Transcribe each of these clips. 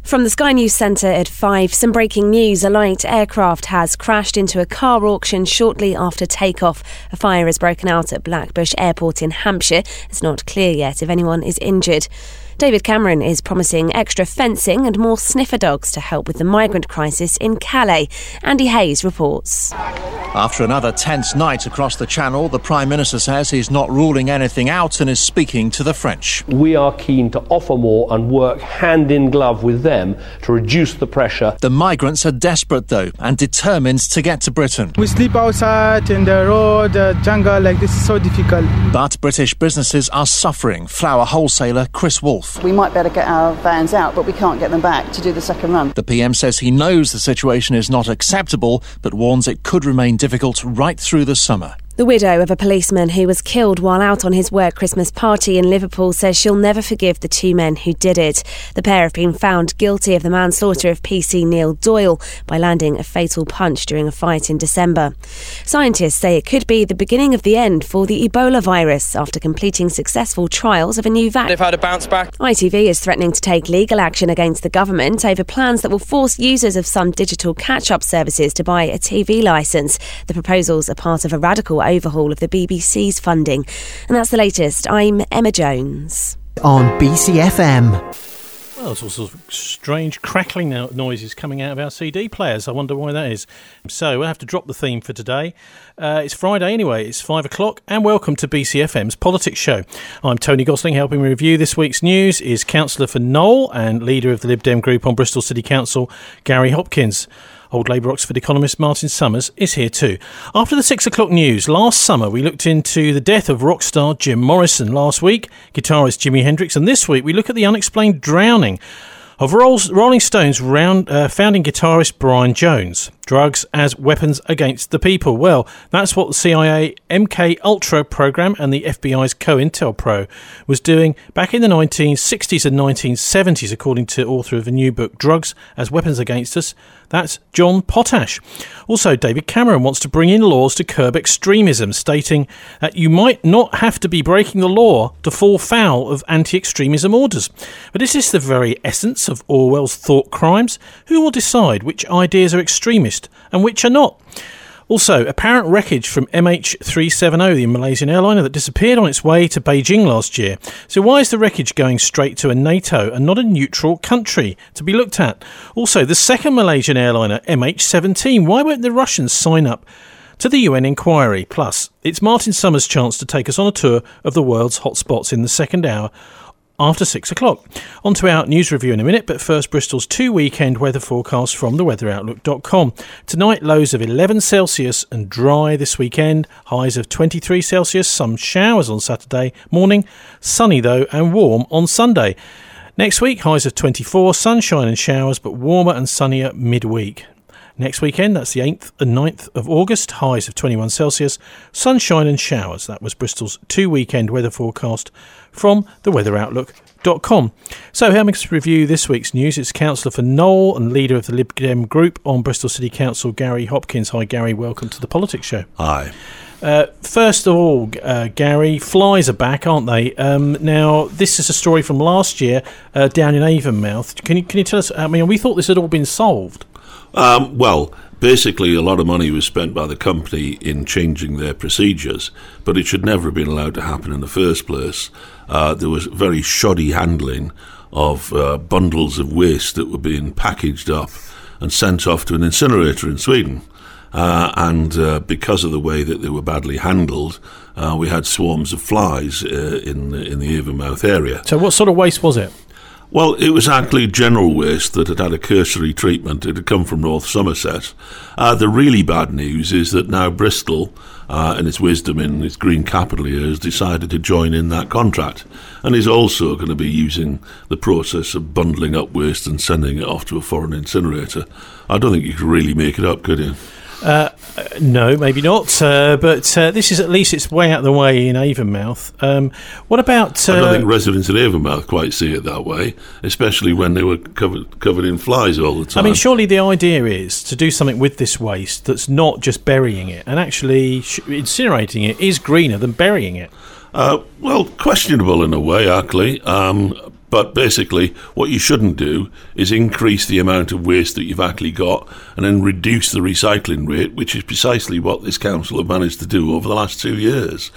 From the Sky News Centre at 5, some breaking news. A light aircraft has crashed into a car auction shortly after takeoff. A fire has broken out at Blackbush Airport in Hampshire. It's not clear yet if anyone is injured. David Cameron is promising extra fencing and more sniffer dogs to help with the migrant crisis in Calais. Andy Hayes reports. After another tense night across the Channel, the Prime Minister says he's not ruling anything out and is speaking to the French. We are keen to offer more and work hand in glove with them to reduce the pressure. The migrants are desperate, though, and determined to get to Britain. We sleep outside in the road, the jungle, this is so difficult. But British businesses are suffering. Flour wholesaler Chris Wolfe. We might better get our vans out, but we can't get them back to do the second run. The PM says he knows the situation is not acceptable, but warns it could remain difficult right through the summer. The widow of a policeman who was killed while out on his work Christmas party in Liverpool says she'll never forgive the two men who did it. The pair have been found guilty of the manslaughter of PC Neil Doyle by landing a fatal punch during a fight in December. Scientists say it could be the beginning of the end for the Ebola virus after completing successful trials of a new vaccine. They've had a bounce back. ITV is threatening to take legal action against the government over plans that will force users of some digital catch-up services to buy a TV licence. The proposals are part of a radical overhaul of the BBC's funding. And that's the latest. I'm Emma Jones. On BCFM. Well, there's all sorts of strange crackling noises coming out of our CD players. I wonder why that is. So we'll have to drop the theme for today. It's Friday anyway. It's 5 o'clock and welcome to BCFM's Politics Show. I'm Tony Gosling. Helping me review this week's news is Councillor for Knowle and leader of the Lib Dem group on Bristol City Council, Gary Hopkins. Old Labour Oxford economist Martin Summers is here too. After the 6 o'clock news, last summer we looked into the death of rock star Jim Morrison. Last week, guitarist Jimi Hendrix. And this week we look at the unexplained drowning of Rolling Stones founding guitarist Brian Jones. Drugs as weapons against the people. Well, that's what the CIA MK Ultra program and the FBI's COINTELPRO was doing back in the 1960s and 1970s, according to author of a new book, Drugs as Weapons Against Us. That's John Potash. Also, David Cameron wants to bring in laws to curb extremism, stating that you might not have to be breaking the law to fall foul of anti-extremism orders. But is this the very essence of Orwell's thought crimes? Who will decide which ideas are extremist and which are not? Also, apparent wreckage from MH370, the Malaysian airliner that disappeared on its way to Beijing last year. So why is the wreckage going straight to a NATO and not a neutral country to be looked at? Also, the second Malaysian airliner, MH17, why won't the Russians sign up to the UN inquiry? Plus, it's Martin Summers' chance to take us on a tour of the world's hotspots in the second hour after 6 o'clock. On to our news review in a minute, but first Bristol's 2-weekend weather forecast from theweatheroutlook.com. Tonight, lows of 11 Celsius and dry this weekend. Highs of 23 Celsius, some showers on Saturday morning. Sunny though and warm on Sunday. Next week, highs of 24, sunshine and showers, but warmer and sunnier midweek. Next weekend, that's the 8th and 9th of August, highs of 21 Celsius, sunshine and showers. That was Bristol's 2-weekend weather forecast from theweatheroutlook.com. So, helping us review this week's news, it's Councillor for Knowle and leader of the Lib Dem group on Bristol City Council, Gary Hopkins. Hi, Gary. Welcome to the Politics Show. Hi. First of all, Gary, flies are back, aren't they? Now, this is a story from last year down in Avonmouth. Can you tell us? I mean, we thought this had all been solved. Well, basically a lot of money was spent by the company in changing their procedures, but it should never have been allowed to happen in the first place. There was very shoddy handling of bundles of waste that were being packaged up and sent off to an incinerator in Sweden. And because of the way that they were badly handled, we had swarms of flies in the Avonmouth area. So what sort of waste was it? Well, it was actually general waste that had had a cursory treatment. It had come from North Somerset. The really bad news is that now Bristol, in its wisdom in its green capital year, has decided to join in that contract and is also going to be using the process of bundling up waste and sending it off to a foreign incinerator. I don't think you could really make it up, could you? No, maybe not. But this is at least it's way out of the way in Avonmouth. What about? I don't think residents in Avonmouth quite see it that way, especially when they were covered in flies all the time. I mean, surely the idea is to do something with this waste that's not just burying it, and actually incinerating it is greener than burying it. Well, questionable in a way, actually. But basically, what you shouldn't do is increase the amount of waste that you've actually got and then reduce the recycling rate, which is precisely what this council have managed to do over the last 2 years.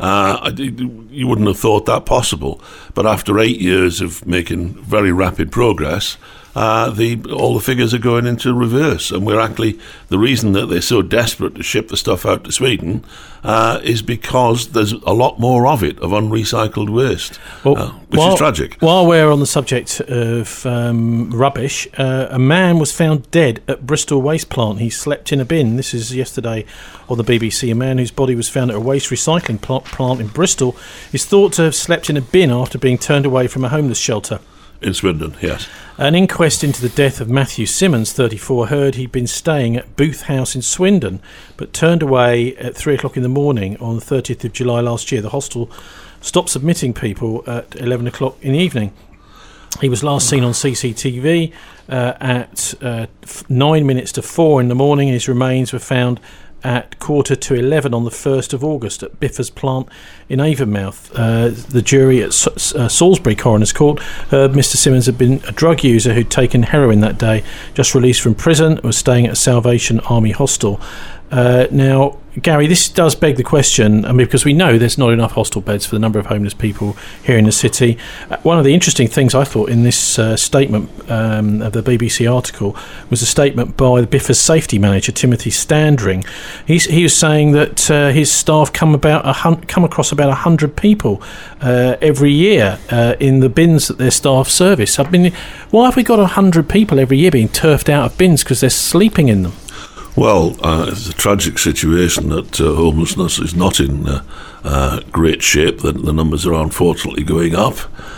You wouldn't have thought that possible. But after 8 years of making very rapid progress, all the figures are going into reverse, and we're actually, the reason that they're so desperate to ship the stuff out to Sweden is because there's a lot more of it, of unrecycled waste, which is tragic. While we're on the subject of rubbish, a man was found dead at Bristol waste plant. He slept in a bin. This is yesterday on the BBC. A man whose body was found at a waste recycling plant in Bristol is thought to have slept in a bin after being turned away from a homeless shelter. In Swindon, yes. An inquest into the death of Matthew Simmons, 34, heard he'd been staying at Booth House in Swindon, but turned away at 3 o'clock in the morning on the 30th of July last year. The hostel stopped submitting people at 11 o'clock in the evening. He was last seen on CCTV at 9 minutes to 4 in the morning. His remains were found at 11:15 on the 1st of August at Biffa's plant in Avonmouth. The jury at Salisbury Coroner's Court heard Mr Simmons had been a drug user who'd taken heroin that day, just released from prison, was staying at a Salvation Army hostel. Now, Gary, this does beg the question, because we know there's not enough hostel beds for the number of homeless people here in the city. One of the interesting things I thought in this statement of the BBC article was a statement by the Biffa's safety manager, Timothy Standring. He was saying that his staff come across about 100 people every year in the bins that their staff service. I mean, why have we got 100 people every year being turfed out of bins because they're sleeping in them? Well, it's a tragic situation that homelessness is not in great shape. The numbers are unfortunately going up.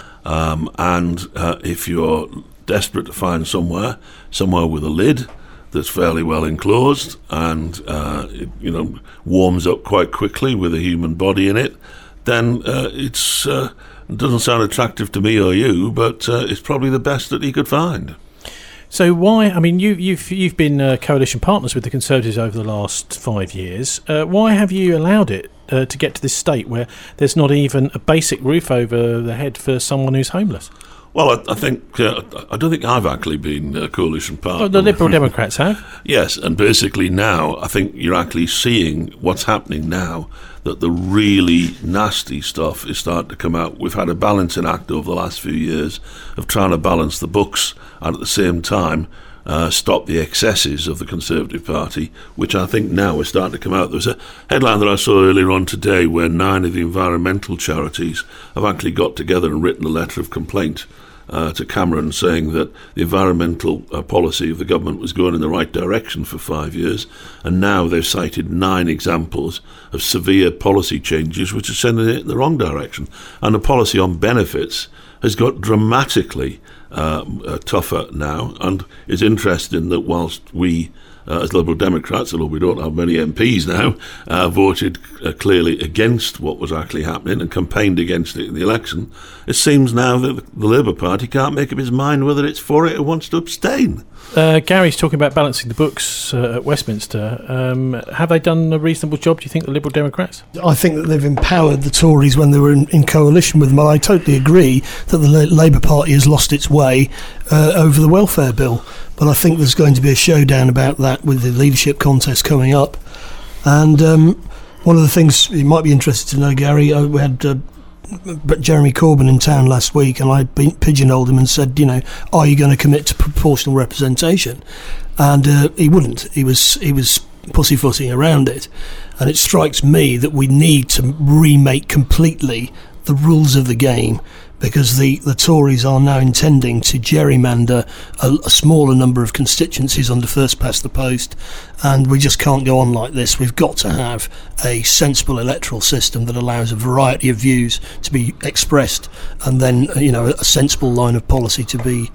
And if you're desperate to find somewhere with a lid that's fairly well enclosed and it warms up quite quickly with a human body in it, then it doesn't sound attractive to me or you, but it's probably the best that he could find. So why? I mean, you've been coalition partners with the Conservatives over the last 5 years. Why have you allowed it to get to this state where there's not even a basic roof over the head for someone who's homeless? Well, I think I don't think I've actually been a coalition partner. Oh, the Liberal Democrats have. Yes, and basically now I think you're actually seeing what's happening now, that the really nasty stuff is starting to come out. We've had a balancing act over the last few years of trying to balance the books and at the same time stop the excesses of the Conservative Party, which I think now is starting to come out. There was a headline that I saw earlier on today where 9 of the environmental charities have actually got together and written a letter of complaint to Cameron, saying that the environmental policy of the government was going in the right direction for 5 years, and now they've cited 9 examples of severe policy changes which are sending it in the wrong direction. And the policy on benefits has got dramatically tougher now, and it's interesting that whilst we as Liberal Democrats, although we don't have many MPs now, voted clearly against what was actually happening and campaigned against it in the election, it seems now that the Labour Party can't make up its mind whether it's for it or wants to abstain. Gary's talking about balancing the books at Westminster. Have they done a reasonable job, do you think, the Liberal Democrats? I think that they've empowered the Tories when they were in coalition with them, and I totally agree that the Labour Party has lost its way over the welfare bill. But I think there's going to be a showdown about that with the leadership contest coming up. And one of the things you might be interested to know, Gary, we had Jeremy Corbyn in town last week, and I pigeonholed him and said, are you going to commit to proportional representation? And he wouldn't. He was pussyfooting around it. And it strikes me that we need to remake completely the rules of the game, because the Tories are now intending to gerrymander a smaller number of constituencies under first past the post, and we just can't go on like this. We've got to have a sensible electoral system that allows a variety of views to be expressed, and then a sensible line of policy to be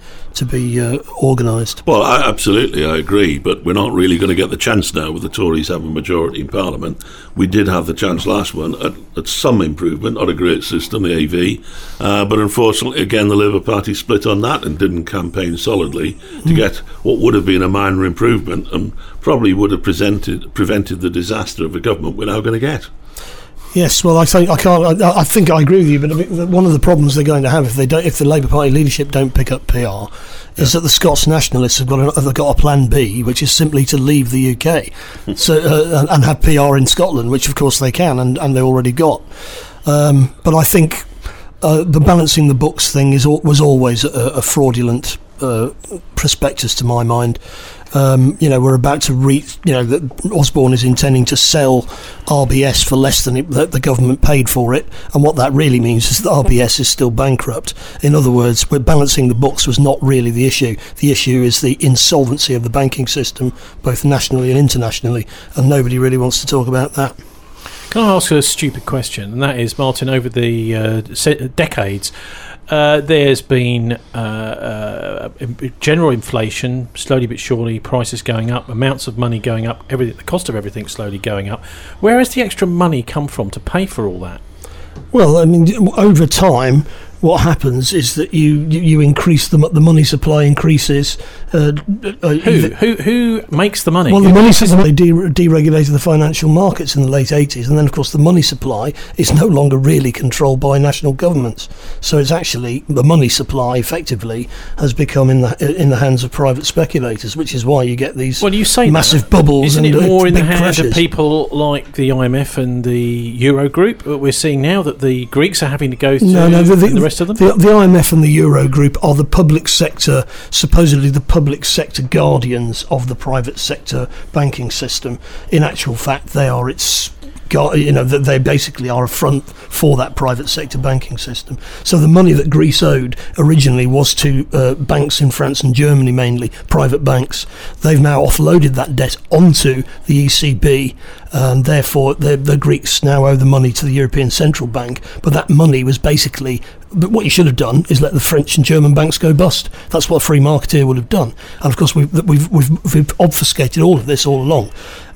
organised. Well, absolutely, I agree, but we're not really going to get the chance now with the Tories having a majority in Parliament. We did have the chance last one at some improvement, not a great system, the AV, but unfortunately, again, the Labour Party split on that and didn't campaign solidly to get what would have been a minor improvement and probably would have prevented the disaster of a government we're now going to get. Yes, well, I think I agree with you, but I mean, one of the problems they're going to have if the Labour Party leadership don't pick up PR, is that the Scots nationalists have got a plan B, which is simply to leave the UK, and have PR in Scotland, which of course they can, and they already got. But I think the balancing the books thing was always a fraudulent prospectus to my mind. We're about to reach, that Osborne is intending to sell RBS for less than the government paid for it, and what that really means is that RBS is still bankrupt. In other words, we're balancing the books was not really the issue. The issue is the insolvency of the banking system, both nationally and internationally, and nobody really wants to talk about that. Can I ask a stupid question? And that is, Martin, over the decades, there's been general inflation, slowly but surely, prices going up, amounts of money going up, the cost of everything slowly going up. Where has the extra money come from to pay for all that? Well, I mean, over time, what happens is that you increase the money supply increases. Who makes the money? Well, the money supply, they deregulated the financial markets in the late 80s, and then of course the money supply is no longer really controlled by national governments. So it's actually the money supply effectively has become in the hands of private speculators, which is why you get these massive bubbles. Isn't it more in the hands crashes of people like the IMF and the Eurogroup? We're seeing now that the Greeks are having to go through the rest of them. The IMF and the Eurogroup are the public sector, supposedly the public sector guardians of the private sector banking system. In actual fact, they are they basically are a front for that private sector banking system. So the money that Greece owed originally was to banks in France and Germany, mainly private banks. They've now offloaded that debt onto the ECB, and therefore the Greeks now owe the money to the European Central Bank. But that money was basically... But what you should have done is let the French and German banks go bust. That's what a free marketeer would have done. And of course, we've obfuscated all of this all along.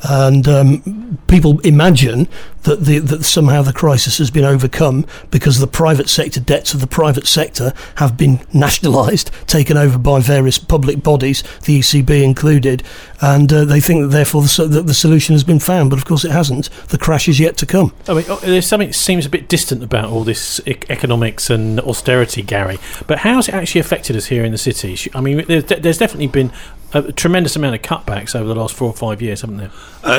And people imagine that somehow the crisis has been overcome because the private sector debts of the private sector have been nationalised, taken over by various public bodies, the ECB included, and they think that therefore the solution has been found. But of course, it hasn't. The crash is yet to come. I mean, there's something that seems a bit distant about all this economics and austerity, Gary. But how's it actually affected us here in the city? I mean, there's definitely been a tremendous amount of cutbacks over the last 4 or 5 years, haven't there?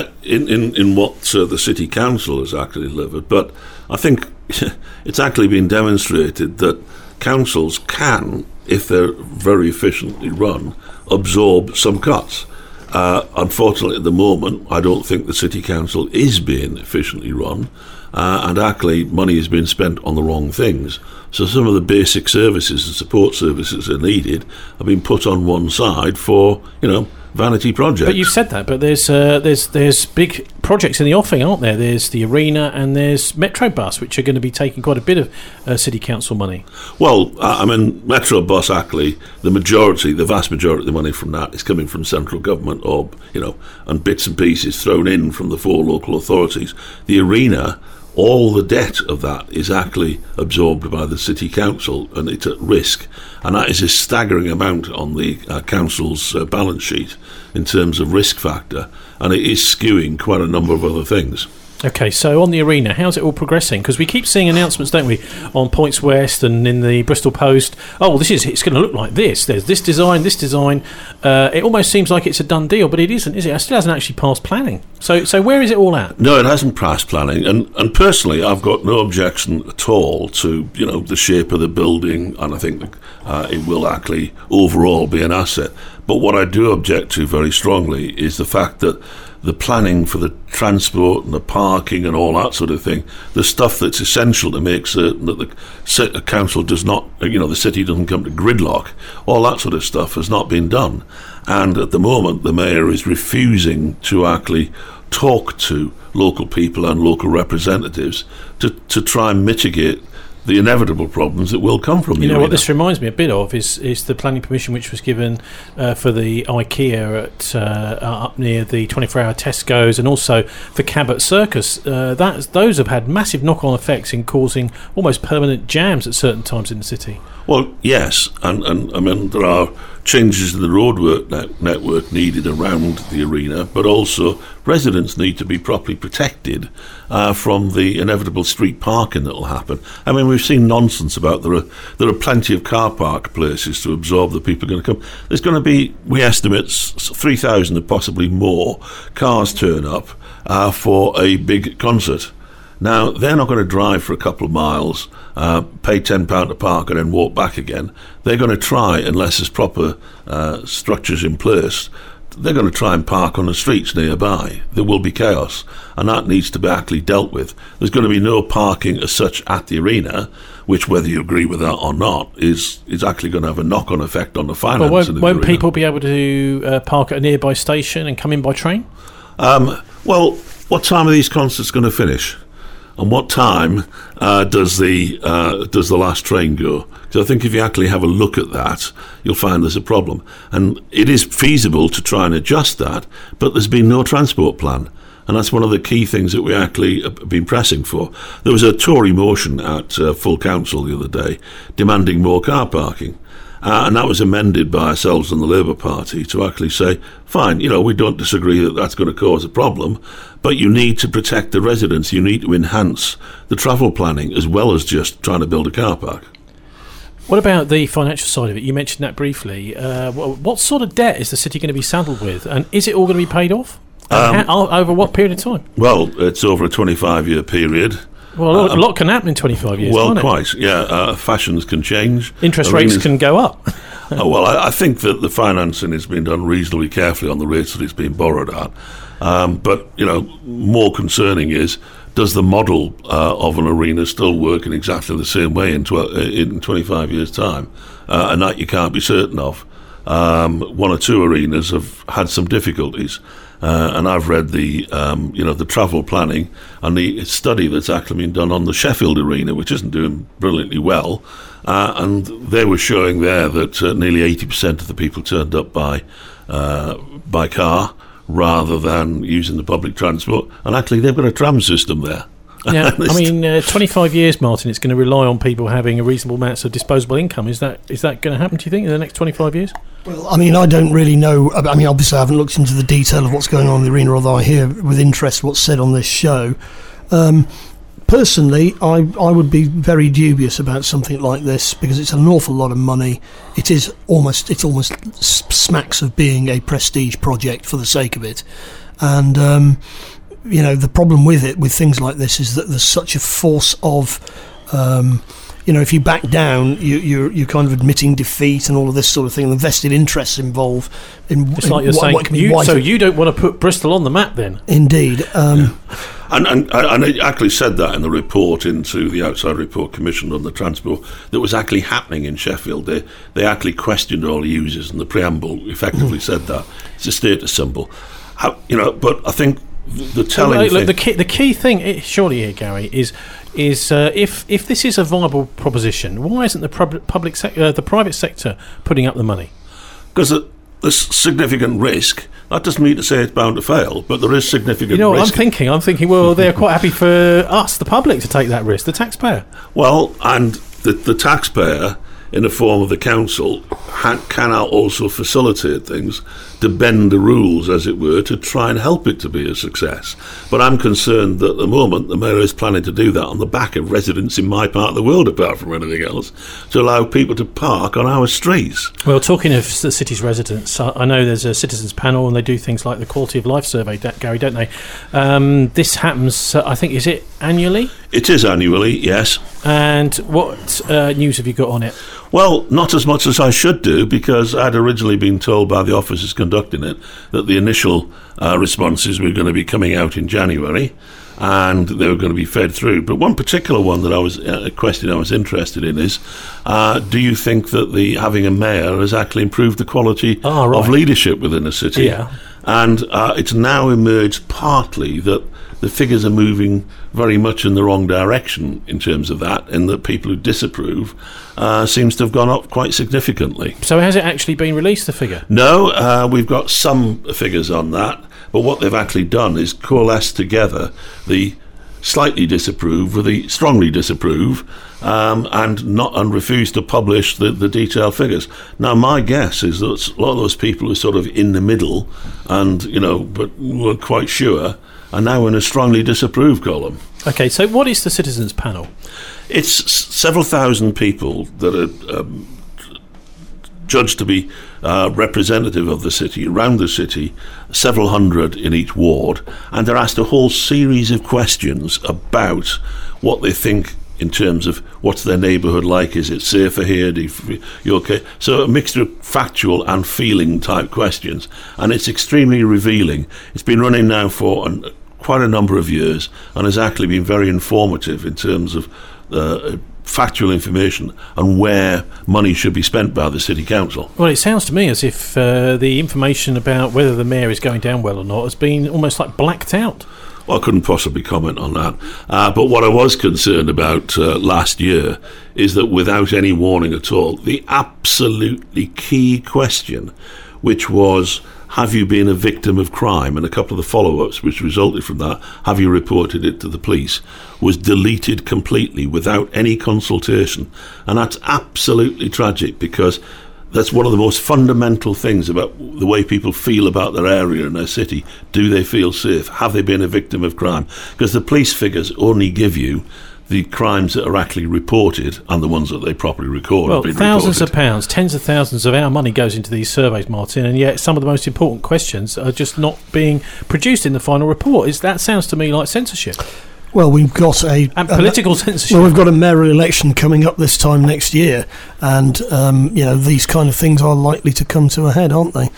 In what the City Council has actually delivered, but I think it's actually been demonstrated that councils can, if they're very efficiently run, absorb some cuts. Unfortunately, at the moment, I don't think the City Council is being efficiently run, and actually money is being spent on the wrong things. So some of the basic services and support services that are needed have been put on one side for, vanity projects. But you've said that, but there's big projects in the offing, aren't there? There's the Arena and there's Metrobus, which are going to be taking quite a bit of City Council money. Well, Metrobus, actually, the vast majority of the money from that is coming from central government or, and bits and pieces thrown in from the 4 local authorities. The Arena, all the debt of that is actually absorbed by the City Council, and it's at risk. And that is a staggering amount on the council's balance sheet in terms of risk factor, and it is skewing quite a number of other things. OK, so on the Arena, how's it all progressing? Because we keep seeing announcements, don't we, on Points West and in the Bristol Post. Oh, it's going to look like this. There's this design. It almost seems like it's a done deal, but it isn't, is it? It still hasn't actually passed planning. So where is it all at? No, it hasn't passed planning. And personally, I've got no objection at all to, the shape of the building, and I think it will actually overall be an asset. But what I do object to very strongly is the fact that the planning for the transport and the parking and all that sort of thing, the stuff that's essential to make certain that the council does not, the city doesn't come to gridlock, all that sort of stuff has not been done. And at the moment, the mayor is refusing to actually talk to local people and local representatives to try and mitigate the inevitable problems that will come from the Arena. What this reminds me a bit of is the planning permission which was given for the IKEA at up near the 24-hour Tesco's, and also for Cabot Circus. Those have had massive knock-on effects in causing almost permanent jams at certain times in the city. Well, yes, and I mean there are changes in the roadwork network needed around the arena, but also residents need to be properly protected from the inevitable street parking that will happen. I mean, we've seen nonsense about there are plenty of car park places to absorb the people going to come. There's going to be, we estimate, 3,000 or possibly more cars turn up for a big concert. Now, they're not going to drive for a couple of miles, pay £10 to park and then walk back again. They're going to try, unless there's proper structures in place, they're going to try and park on the streets nearby. There will be chaos, and that needs to be actually dealt with. There's going to be no parking as such at the arena, which, whether you agree with that or not, is actually going to have a knock-on effect on the finance. Well, won't people be able to park at a nearby station and come in by train? Well, what time are these concerts going to finish? And what time does the last train go? Because I think if you actually have a look at that, you'll find there's a problem. And it is feasible to try and adjust that, but there's been no transport plan. And that's one of the key things that we actually have been pressing for. There was a Tory motion at full council the other day demanding more car parking. And that was amended by ourselves and the Labour Party to actually say, fine, we don't disagree that that's going to cause a problem, but you need to protect the residents. You need to enhance the travel planning as well as just trying to build a car park. What about the financial side of it? You mentioned that briefly. What sort of debt is the city going to be saddled with? And is it all going to be paid off? Over what period of time? Well, it's over a 25-year period. Well, a lot can happen in 25 years, well, can't it? Quite, yeah. Fashions can change. Interest rates can go up. I think that the financing has been done reasonably carefully on the rates that it's been borrowed at. But, more concerning is, does the model of an arena still work in exactly the same way in 25 years' time? And that you can't be certain of. One or two arenas have had some difficulties. And I've read the travel planning and the study that's actually been done on the Sheffield Arena, which isn't doing brilliantly well. And they were showing there that nearly 80% of the people turned up by car rather than using the public transport. And actually, they've got a tram system there. Yeah, 25 years, Martin, it's going to rely on people having a reasonable amount of disposable income. Is that going to happen, do you think, in the next 25 years? Well, I don't really know. Obviously I haven't looked into the detail of what's going on in the arena, although I hear with interest what's said on this show. Personally, I would be very dubious about something like this because it's an awful lot of money. It almost smacks of being a prestige project for the sake of it. And the problem with things like this is that there's such a force of, if you back down, you're kind of admitting defeat and all of this sort of thing, and the vested interests involved. It's like you're saying, you don't want to put Bristol on the map then? Indeed. And it actually said that in the report into the Outside Report Commission on the Transport that was actually happening in Sheffield. They actually questioned all users, and the preamble effectively said that. It's a status symbol. But I think the telling thing... The key thing, surely here, Gary, is if this is a viable proposition, why isn't the private sector putting up the money? Because there's significant risk. That doesn't mean to say it's bound to fail, but there is significant risk. I'm thinking, well, they're quite happy for us, the public, to take that risk, the taxpayer. Well, and the taxpayer, in the form of the council, can also facilitate things to bend the rules, as it were, to try and help it to be a success. But I'm concerned that at the moment the Mayor is planning to do that on the back of residents in my part of the world, apart from anything else, to allow people to park on our streets. Well, talking of the city's residents, I know there's a citizens panel and they do things like the quality of life survey, Gary, don't they? This happens, I think, is it annually? It is annually, yes. And what news have you got on it? Well, not as much as I should do, because I'd originally been told by the officers conducting it that the initial responses were going to be coming out in January and they were going to be fed through. But one particular one that a question I was interested in is, do you think that having a mayor has actually improved the quality of leadership within the city? Yeah. And it's now emerged partly that the figures are moving very much in the wrong direction in terms of that, and that people who disapprove seems to have gone up quite significantly. So has it actually been released, the figure? No, we've got some figures on that, but what they've actually done is coalesce together the slightly disapprove with the strongly disapprove, and refuse to publish the detailed figures. Now, my guess is that a lot of those people who are sort of in the middle and, but weren't quite sure, are now in a strongly disapprove column. Okay, so what is the Citizens Panel? It's several thousand people that are judged to be representative of the city, around the city, several hundred in each ward, and they're asked a whole series of questions about what they think in terms of what's their neighbourhood like, is it safer here, you okay? So a mixture of factual and feeling type questions, and it's extremely revealing. It's been running now for quite a number of years and has actually been very informative in terms of factual information and where money should be spent by the City Council. Well, it sounds to me as if the information about whether the mayor is going down well or not has been almost like blacked out. Well, I couldn't possibly comment on that. But what I was concerned about last year is that without any warning at all, the absolutely key question, which was, have you been a victim of crime? And a couple of the follow-ups which resulted from that, have you reported it to the police, was deleted completely without any consultation. And that's absolutely tragic, because that's one of the most fundamental things about the way people feel about their area and their city. Do they feel safe? Have they been a victim of crime? Because the police figures only give you the crimes that are actually reported and the ones that they properly record. Well, thousands of pounds, tens of thousands of our money goes into these surveys, Martin, and yet some of the most important questions are just not being produced in the final report. That sounds to me like censorship. Well, we've got political censorship. Well, we've got a mayoral election coming up this time next year, and these kind of things are likely to come to a head, aren't they?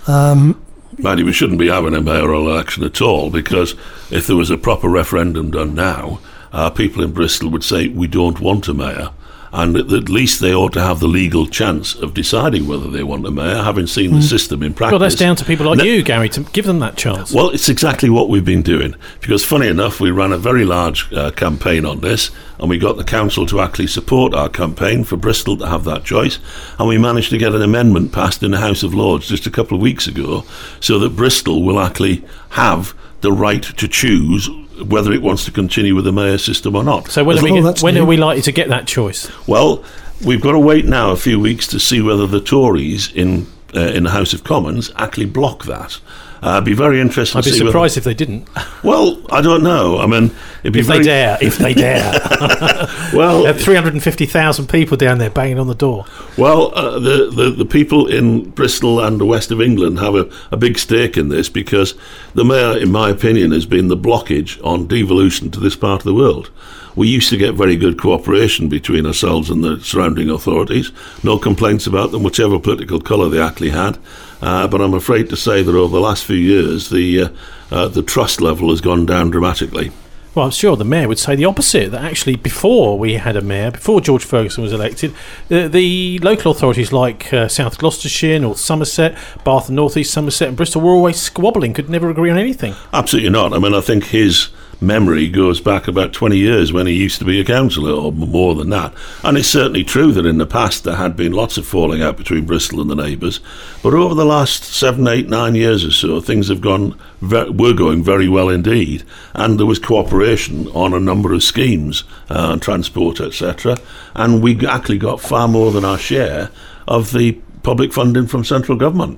Maddie, we shouldn't be having a mayoral election at all, because if there was a proper referendum done now, people in Bristol would say we don't want a mayor, and at least they ought to have the legal chance of deciding whether they want a mayor, having seen the system in practice. Well, that's down to people like you, Gary, to give them that chance. Well, it's exactly what we've been doing, because funny enough, we ran a very large campaign on this, and we got the council to actually support our campaign for Bristol to have that choice, and we managed to get an amendment passed in the House of Lords just a couple of weeks ago, so that Bristol will actually have the right to choose whether it wants to continue with the mayor system or not. So when are we likely to get that choice? Well, we've got to wait now a few weeks to see whether the Tories in the House of Commons actually block that. It'd be very interesting. I'd be surprised if they didn't. Well, I don't know. I mean, it'd be if they dare. Well, there are 350,000 people down there banging on the door. Well, the people in Bristol and the west of England have a big stake in this, because the mayor, in my opinion, has been the blockage on devolution to this part of the world. We used to get very good cooperation between ourselves and the surrounding authorities. No complaints about them, whichever political colour they actually had. But I'm afraid to say that over the last few years, the trust level has gone down dramatically. Well, I'm sure the mayor would say the opposite, that actually before we had a mayor, before George Ferguson was elected, the local authorities like South Gloucestershire, North Somerset, Bath and North East Somerset and Bristol were always squabbling, could never agree on anything. Absolutely not. I mean, I think his memory goes back about 20 years when he used to be a councillor, or more than that. And it's certainly true that in the past there had been lots of falling out between Bristol and the neighbours. But over the last 7, 8, 9 years or so, things have were going very well indeed. And there was cooperation on a number of schemes, transport, etc. And we actually got far more than our share of the public funding from central government.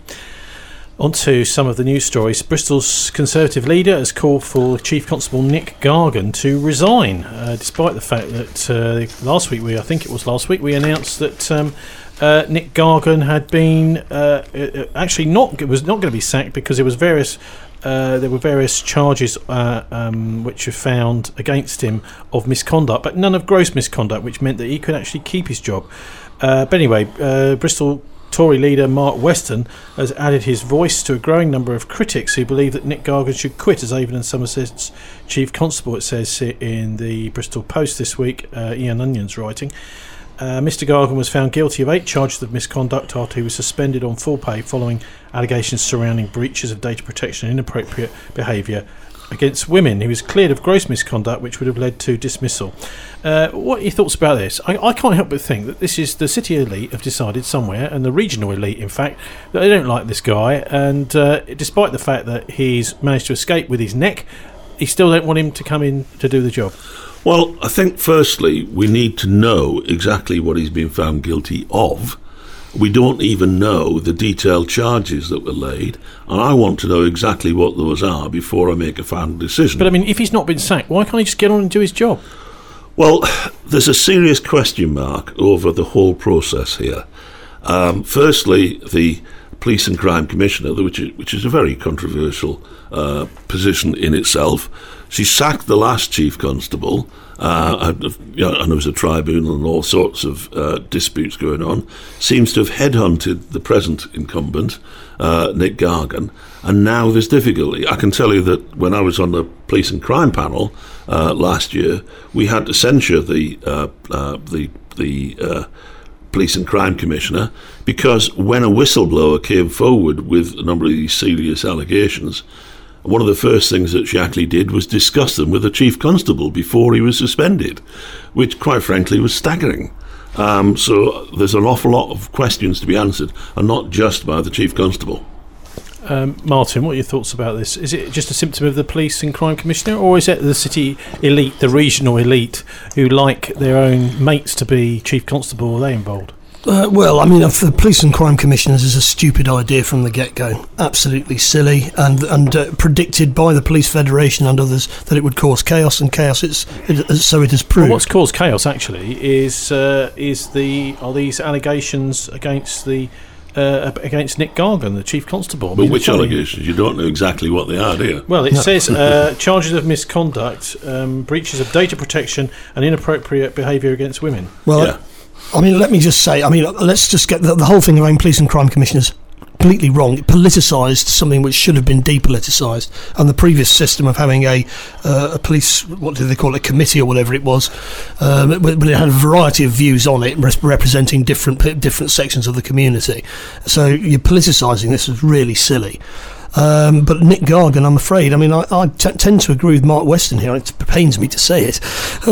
On to some of the news stories. Bristol's Conservative leader has called for Chief Constable Nick Gargan to resign, despite the fact that last week we announced that Nick Gargan had been was not going to be sacked because there were various charges which were found against him of misconduct, but none of gross misconduct, which meant that he could actually keep his job. But anyway, Bristol Tory leader Mark Weston has added his voice to a growing number of critics who believe that Nick Gargan should quit as Avon and Somerset's Chief Constable, it says in the Bristol Post this week, Ian Onion's writing. Mr Gargan was found guilty of 8 charges of misconduct after he was suspended on full pay following allegations surrounding breaches of data protection and inappropriate behaviour against women. He was cleared of gross misconduct, which would have led to dismissal. What are your thoughts about this? I can't help but think that this is the city elite have decided somewhere, and the regional elite, in fact, that they don't like this guy. And despite the fact that he's managed to escape with his neck, you still don't want him to come in to do the job? Well, I think firstly we need to know exactly what he's been found guilty of. We don't even know the detailed charges that were laid, and I want to know exactly what those are before I make a final decision. But I mean, if he's not been sacked, why can't he just get on and do his job? Well, there's a serious question mark over the whole process here. Firstly, the Police and Crime Commissioner, which is a very controversial position in itself, she sacked the last Chief Constable, and there was a tribunal and all sorts of disputes going on. Seems to have headhunted the present incumbent, Nick Gargan, and now there's difficulty. I can tell you that when I was on the Police and Crime panel last year, we had to censure the Police and Crime Commissioner because when a whistleblower came forward with a number of these serious allegations, one of the first things that she actually did was discuss them with the Chief Constable before he was suspended, which quite frankly was staggering. So there's an awful lot of questions to be answered, and not just by the Chief Constable. Martin, what are your thoughts about this? Is it just a symptom of the Police and Crime Commissioner, or is it the city elite, the regional elite, who like their own mates to be Chief Constable? Are they involved? Well, I mean, for the Police and Crime Commissioners is a stupid idea from the get-go. Absolutely silly, and predicted by the Police Federation and others that it would cause chaos, and chaos so it has proved. Well, what's caused chaos actually is are these allegations against against Nick Gargan, the Chief Constable. But which allegations? You don't know exactly what they are, do you? Well, it says charges of misconduct, breaches of data protection, and inappropriate behaviour against women. Well, yeah. I mean, let me just say, let's just get the whole thing around Police and Crime Commissioners completely wrong. It politicised something which should have been depoliticised, and the previous system of having a police, what do they call it, committee or whatever it was, but it had a variety of views on it, representing different sections of the community. So you're politicising this was really silly. But Nick Gargan, I'm afraid, I tend to agree with Mark Weston here. It pains me to say it,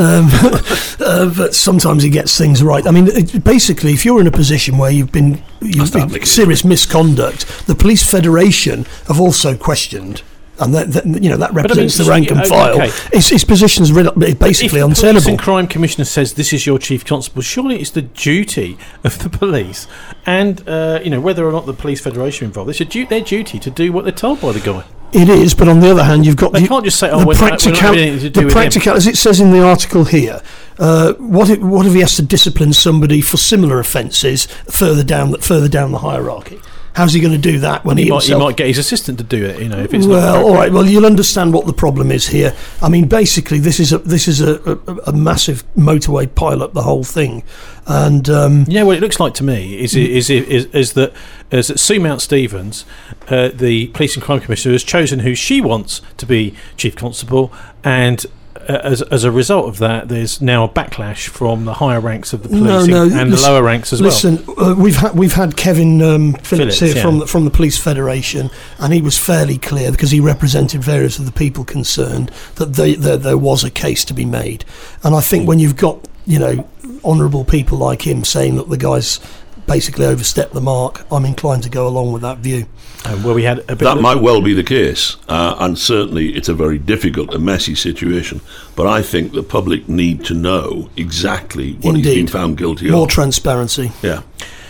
but sometimes he gets things right. I mean, basically, if you're in a position where you've been serious misconduct, the Police Federation have also questioned. And that represents the rank and file. Okay. His position's basically untenable. If the Police and Crime Commissioner says this is your Chief Constable, surely it's the duty of the police, and whether or not the Police Federation are involved, it's their duty to do what they're told by the guy. It is, but on the other hand, you've got they can't just say, "Oh, we're not anything to do with him." As it says in the article here, what if he has to discipline somebody for similar offences further down the hierarchy? How's he going to do that when he might get his assistant to do it? If it's all right. Well, you'll understand what the problem is here. I mean, basically, this is a massive motorway pile-up, the whole thing, and what it looks like to me is that Sue Mount-Stevens, the Police and Crime Commissioner, has chosen who she wants to be Chief Constable, and as a result of that, there's now a backlash from the higher ranks of the police and the lower ranks as well. Listen, we've had Kevin Phillips here from the Police Federation, and he was fairly clear because he represented various of the people concerned that there was a case to be made. And I think when you've got honourable people like him saying that the guy's basically overstepped the mark, I'm inclined to go along with that view. We had that might well be the case, and certainly it's a very difficult and messy situation. But I think the public need to know exactly what he's been found guilty of. More transparency. Yeah.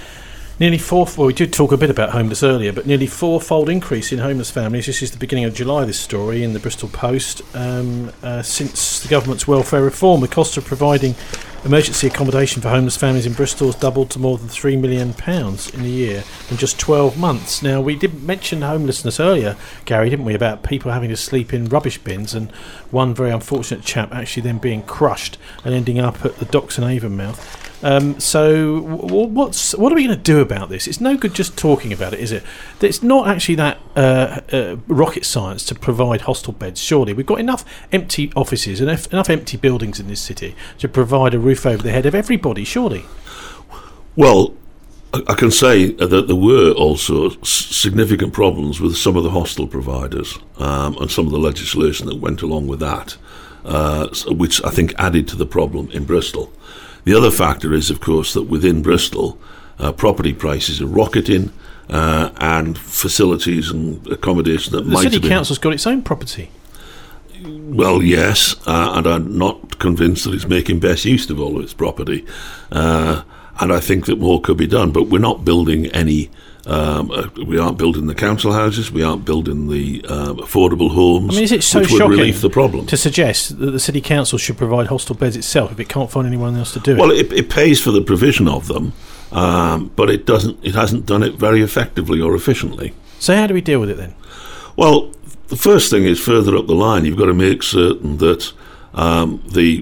We did talk a bit about homeless earlier, but nearly fourfold increase in homeless families. This is the beginning of July, this story, in the Bristol Post. Since the government's welfare reform, the cost of providing emergency accommodation for homeless families in Bristol has doubled to more than £3 million in a year in just 12 months. Now, we did mention homelessness earlier, Gary, didn't we, about people having to sleep in rubbish bins, and one very unfortunate chap actually then being crushed and ending up at the docks in Avonmouth. So what are we going to do about this? It's no good just talking about it, is it? It's not actually that rocket science to provide hostel beds, surely. We've got enough empty offices and enough empty buildings in this city to provide a roof over the head of everybody, surely. Well, I can say that there were also significant problems with some of the hostel providers and some of the legislation that went along with that, which I think added to the problem in Bristol. The other factor is, of course, that within Bristol, property prices are rocketing, and facilities and accommodation that the city council's got its own property. Well, yes, and I'm not convinced that it's making best use of all of its property. And I think that more could be done, but we're not building any. We aren't building the council houses. We aren't building the affordable homes. I mean, is it so which would shocking relieve the problem to suggest that the city council should provide hostel beds itself if it can't find anyone else to do it? Well, it pays for the provision of them, but it doesn't. It hasn't done it very effectively or efficiently. So how do we deal with it then? Well, the first thing is further up the line. You've got to make certain that the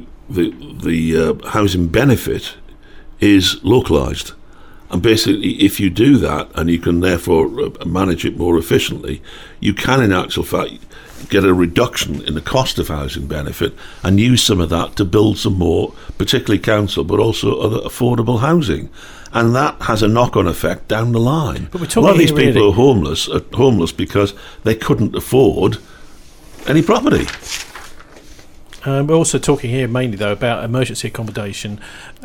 housing benefit is localised. And basically, if you do that, and you can therefore manage it more efficiently, you can, in actual fact, get a reduction in the cost of housing benefit and use some of that to build some more, particularly council, but also other affordable housing. And that has a knock-on effect down the line. But a lot of these people are homeless because they couldn't afford any property. We're also talking here mainly, though, about emergency accommodation.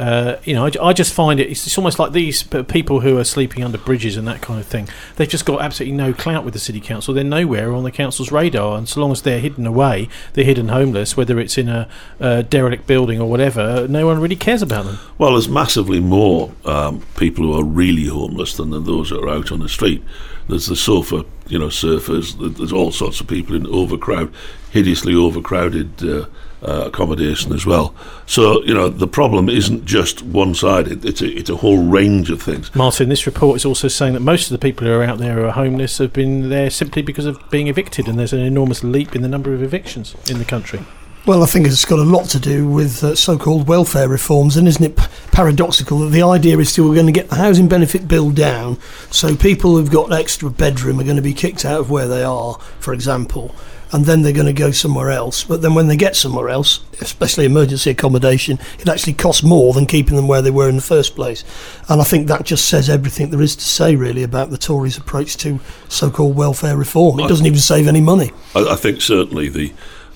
I just find it's almost like these people who are sleeping under bridges and that kind of thing. They've just got absolutely no clout with the city council. They're nowhere on the council's radar, and so long as they're hidden away, they're hidden homeless, whether it's in a derelict building or whatever, no one really cares about them. Well, there's massively more people who are really homeless than those that are out on the street. There's the sofa, surfers. There's all sorts of people in hideously overcrowded accommodation as well. So, the problem isn't just one-sided. It's a whole range of things. Martin, this report is also saying that most of the people who are out there who are homeless have been there simply because of being evicted, and there's an enormous leap in the number of evictions in the country. Well, I think it's got a lot to do with so-called welfare reforms, and isn't it paradoxical that the idea is still we're going to get the housing benefit bill down, so people who've got extra bedroom are going to be kicked out of where they are, for example, and then they're going to go somewhere else. But then when they get somewhere else, especially emergency accommodation, it actually costs more than keeping them where they were in the first place. And I think that just says everything there is to say, really, about the Tories' approach to so-called welfare reform. It doesn't even save any money. I think certainly the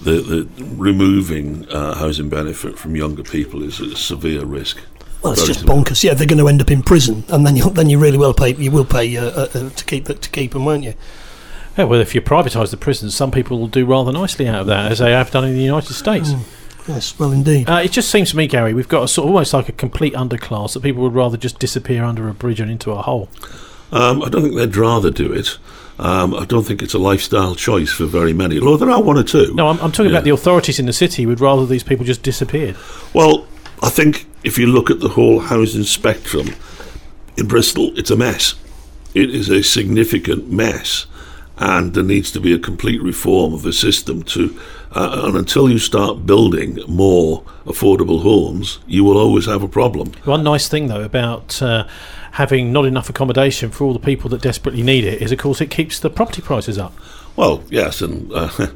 removing housing benefit from younger people is a severe risk. Well, it's just bonkers. Yeah, they're going to end up in prison, and then you really will pay. You will pay to keep them, won't you? Yeah, well, if you privatise the prisons, some people will do rather nicely out of that, as they have done in the United States. Yes, well, indeed. It just seems to me, Gary, we've got a sort of almost like a complete underclass that people would rather just disappear under a bridge and into a hole. I don't think they'd rather do it. I don't think it's a lifestyle choice for very many, although there are one or two. No, I'm talking about the authorities in the city would rather these people just disappeared. Well, I think if you look at the whole housing spectrum, in Bristol, it's a mess. It is a significant mess, and there needs to be a complete reform of the system and until you start building more affordable homes, you will always have a problem. One nice thing, though, about having not enough accommodation for all the people that desperately need it is, of course, it keeps the property prices up. Well, yes, and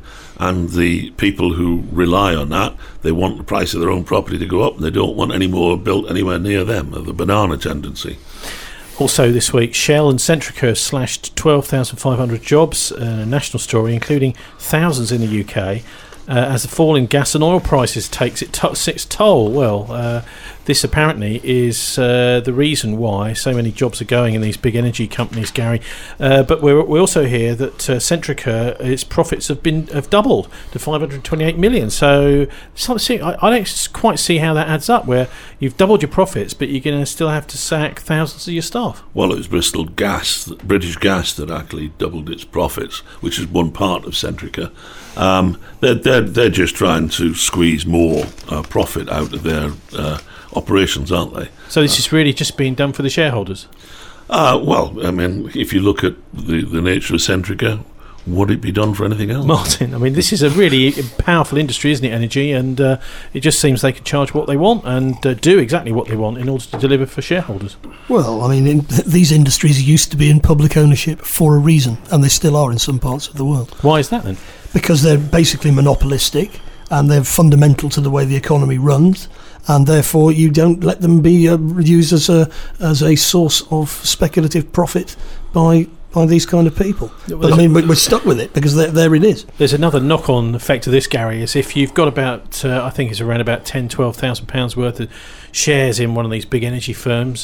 the people who rely on that, they want the price of their own property to go up, and they don't want any more built anywhere near them, the banana tendency. Also this week, Shell and Centrica slashed 12,500 jobs, a national story, including thousands in the UK, as the fall in gas and oil prices takes its toll. Well, this apparently is the reason why so many jobs are going in these big energy companies, Gary. But we also hear that Centrica, its profits have doubled to 528 million. So I don't quite see how that adds up, where you've doubled your profits, but you're going to still have to sack thousands of your staff. Well, it was British Gas that actually doubled its profits, which is one part of Centrica. They're just trying to squeeze more profit out of their operations, aren't they? So this is really just being done for the shareholders? Well, I mean, if you look at the nature of Centrica, would it be done for anything else? Martin, I mean, this is a really powerful industry, isn't it, energy? And it just seems they can charge what they want and do exactly what they want in order to deliver for shareholders. Well, I mean, these industries used to be in public ownership for a reason, and they still are in some parts of the world. Why is that, then? Because they're basically monopolistic, and they're fundamental to the way the economy runs, and therefore you don't let them be used as a source of speculative profit by these kind of people. But I mean, we're stuck with it because there it is. There's another knock-on effect of this, Gary, is if you've got about, I think it's around about £10,000, £12,000 worth of shares in one of these big energy firms,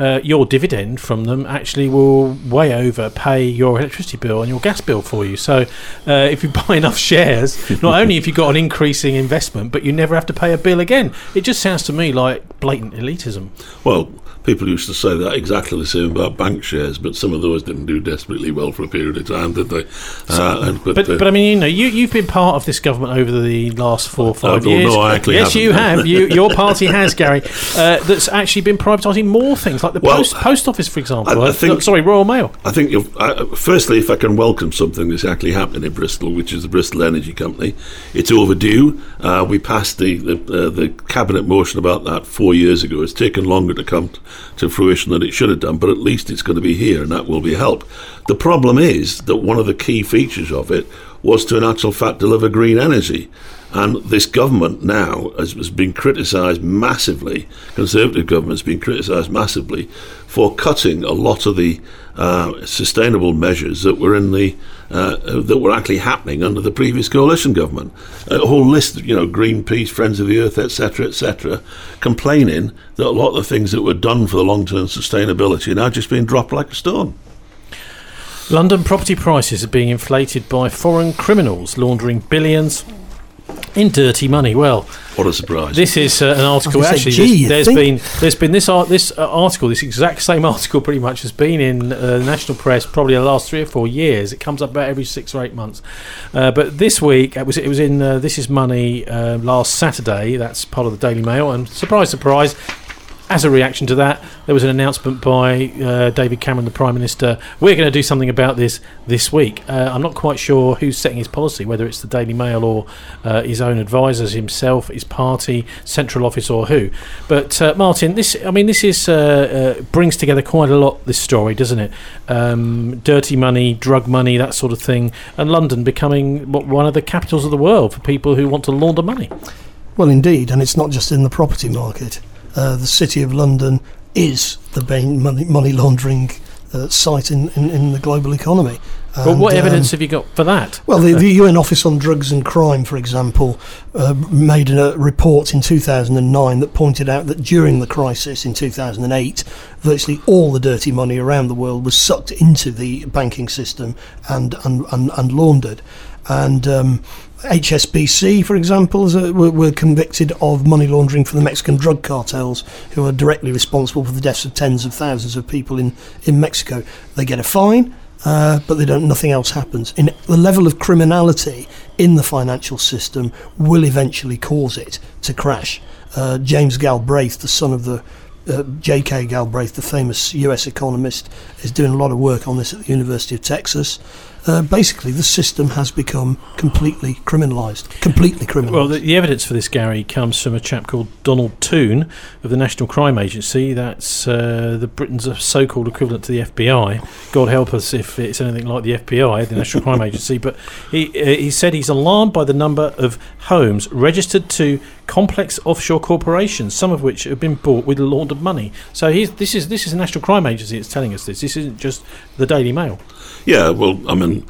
your dividend from them actually will way overpay your electricity bill and your gas bill for you. So if you buy enough shares, not only have you got an increasing investment, but you never have to pay a bill again. It just sounds to me like blatant elitism. Well, people used to say that exactly the same about bank shares, but some of those didn't do desperately well for a period of time, did they? But I mean, you've been part of this government over the last 4 or 5 years. No, I actually yes, haven't. you have. Your party has, Gary. That's actually been privatising more things, like the post office, for example. Royal Mail. I think, firstly, if I can welcome something that's actually happening in Bristol, which is the Bristol Energy Company, it's overdue. We passed the cabinet motion about that 4 years ago. It's taken longer to come to fruition than it should have done, but at least it's going to be here, and that will be a help. The problem is that one of the key features of it was to, in actual fact, deliver green energy. And this government now has been criticised massively, Conservative government has been criticised massively for cutting a lot of the sustainable measures that were in the that were actually happening under the previous coalition government. A whole list of, Greenpeace, Friends of the Earth, etc., complaining that a lot of the things that were done for the long-term sustainability are now just being dropped like a stone. London property prices are being inflated by foreign criminals laundering billions in dirty money. Well, what a surprise! This is an article. Actually, there's been this article. This exact same article, pretty much, has been in the national press probably the last 3 or 4 years. It comes up about every 6 or 8 months. But this week, it was in This Is Money last Saturday. That's part of the Daily Mail. And surprise, surprise. As a reaction to that, there was an announcement by David Cameron, the Prime Minister. We're going to do something about this week. I'm not quite sure who's setting his policy, whether it's the Daily Mail or his own advisors, himself, his party, central office, or who. But Martin, this brings together quite a lot. This story, doesn't it? Dirty money, drug money, that sort of thing, and London becoming one of the capitals of the world for people who want to launder money. Well, indeed, and it's not just in the property market. The City of London is the main money laundering site in the global economy. But what evidence have you got for that? Well, the UN Office on Drugs and Crime, for example, made a report in 2009 that pointed out that during the crisis in 2008, virtually all the dirty money around the world was sucked into the banking system and laundered. And HSBC, for example, were convicted of money laundering for the Mexican drug cartels, who are directly responsible for the deaths of tens of thousands of people in Mexico. They get a fine, but nothing else happens. The level of criminality in the financial system will eventually cause it to crash. James Galbraith, the son of the J.K. Galbraith, the famous US economist, is doing a lot of work on this at the University of Texas. Basically, the system has become completely criminalised. Well, the evidence for this, Gary, comes from a chap called Donald Toone of the National Crime Agency. That's the Britain's so-called equivalent to the FBI. God help us if it's anything like the FBI, the National Crime Agency. But he said he's alarmed by the number of homes registered to complex offshore corporations, some of which have been bought with laundered money. So this is the National Crime Agency that's telling us this. This isn't just the Daily Mail. Yeah, well, I mean,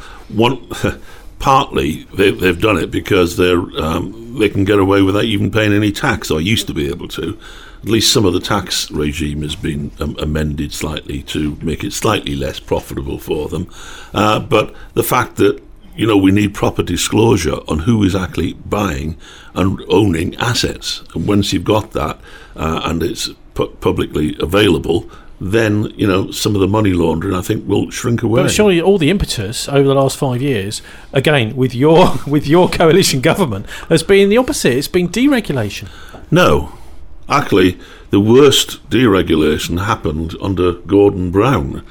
partly they've done it because they can get away without even paying any tax, or used to be able to. At least some of the tax regime has been amended slightly to make it slightly less profitable for them. But the fact that, we need proper disclosure on who is actually buying and owning assets. And once you've got that and it's publicly available, then, some of the money laundering, I think, will shrink away. But surely all the impetus over the last 5 years, again, with your coalition government, has been the opposite. It's been deregulation. No. Actually, the worst deregulation happened under Gordon Brown.